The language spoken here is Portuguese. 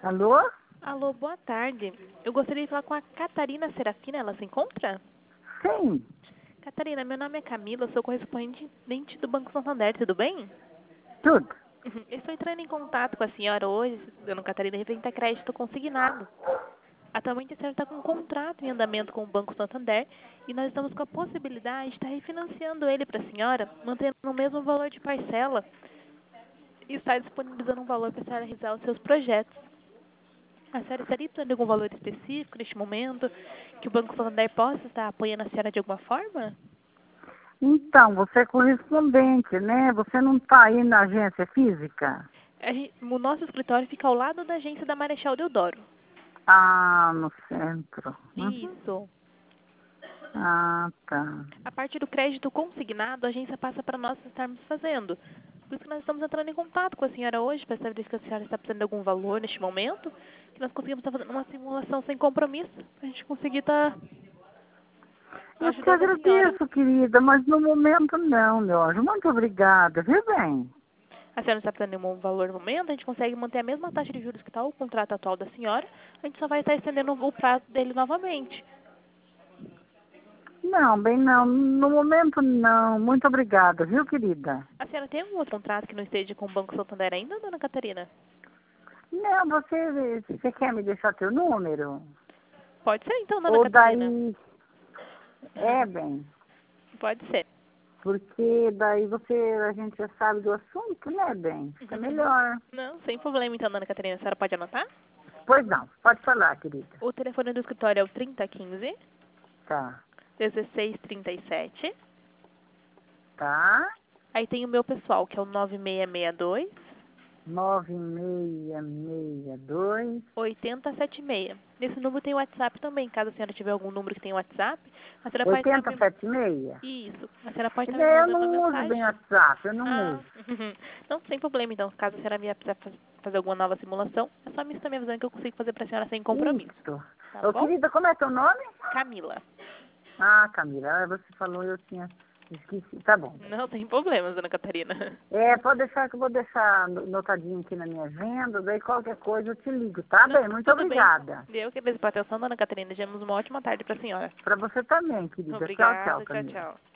Alô? Alô, boa tarde. Eu gostaria de falar com a Catarina Serafina. Ela se encontra? Sim, Catarina, meu nome é Camila, sou correspondente do Banco Santander, tudo bem? tudo. Eu estou entrando em contato com a senhora hoje, dona Catarina, referente a crédito consignado. Atualmente a senhora está com um contrato em andamento com o Banco Santander e nós estamos com a possibilidade de estar refinanciando ele para a senhora, mantendo o mesmo valor de parcela e estar disponibilizando um valor para a senhora realizar os seus projetos. A senhora estaria precisando de algum valor específico neste momento que o Banco Santander possa estar apoiando a senhora de alguma forma? Então, você é correspondente, né? Você não está aí na agência física? O nosso escritório fica ao lado da agência da Marechal Deodoro. Ah, no centro. Uhum. Isso. Ah, tá. A parte do crédito consignado, a agência passa para nós estarmos fazendo. Por isso que nós estamos entrando em contato com a senhora hoje, para saber se a senhora está precisando de algum valor neste momento, que nós conseguimos estar fazendo uma simulação sem compromisso, para a gente conseguir estar Eu te ajudando a senhora. agradeço, querida, mas no momento não, meu anjo. Muito obrigada, viu bem? A senhora não está precisando de nenhum valor no momento, a gente consegue manter a mesma taxa de juros que está o contrato atual da senhora, a gente só vai estar estendendo o prazo dele novamente. Não, bem não. No momento não. Muito obrigada, viu, querida? A senhora tem algum outro contrato que não esteja com o Banco Santander ainda, dona Catarina? Não, você quer me deixar teu número? Pode ser então, dona Ou Catarina. daí, é bem, Pode ser. porque daí a gente já sabe do assunto, né, bem? Fica melhor. Não, sem problema então, dona Catarina. A senhora pode anotar? Pois não, pode falar, querida. O telefone do escritório é o 3015 Tá, 1637. tá. Aí tem o meu pessoal, que é o 9662 9662 8076. Nesse número tem o WhatsApp também. Caso a senhora tiver algum número que tem WhatsApp, a senhora pode estar me... 8076? Isso. A senhora pode estar me Eu mandando uma não uso bem mensagem. WhatsApp, eu não Ah, uso. não, sem problema então. Caso a senhora me precisar fazer alguma nova simulação, é só me estar me avisando que eu consigo fazer para a senhora sem compromisso. Isso. Tá Ô, bom? querida, como é teu nome? Camila. Ah, Camila, você falou, eu tinha esqueci. Tá bom. Não tem problemas, dona Catarina. É, pode deixar que eu vou deixar notadinho aqui na minha agenda, daí qualquer coisa eu te ligo, tá Não, bem? Muito tudo bem. obrigada. Eu que agradeço pela atenção, dona Catarina. Desejamos uma ótima tarde para a senhora. Para você também, querida. Tchau, tchau, Obrigada. Tchau, Camila. tchau.